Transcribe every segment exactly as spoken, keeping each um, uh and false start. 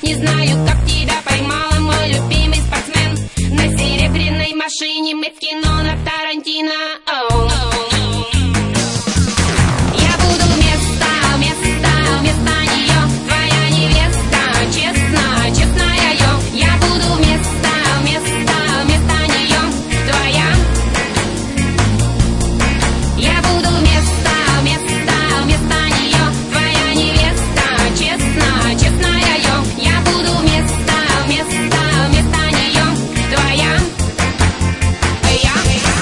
Не знаю, как тебя поймала, мой любимый спортсмен. На серебряной машине мы в кино на Тарантино. Оу. Я буду вместо, вместо, вместо нее твоя невеста, честно, честная я. Я буду вместо, вместо, вместо нее твоя. Я буду вместо, вместо, вместо нее твоя невеста, честно, честная я. Я буду вместо, вместо, вместо нее твоя. Я.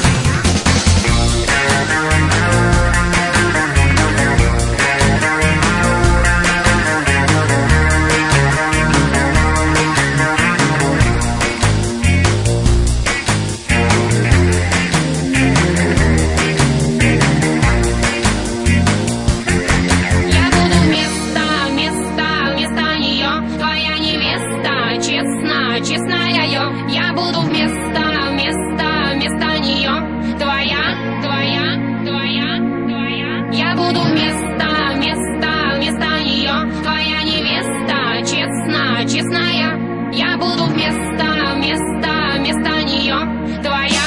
Я буду вместо, вместо, вместо нее твоя невеста, честно, честная я. Я буду вместо, вместо, вместо нее твоя, твоя, твоя, твоя. Я буду вместо, вместо, вместо нее твоя невеста, честно, честная. Я буду вместо, вместо, вместо нее твоя.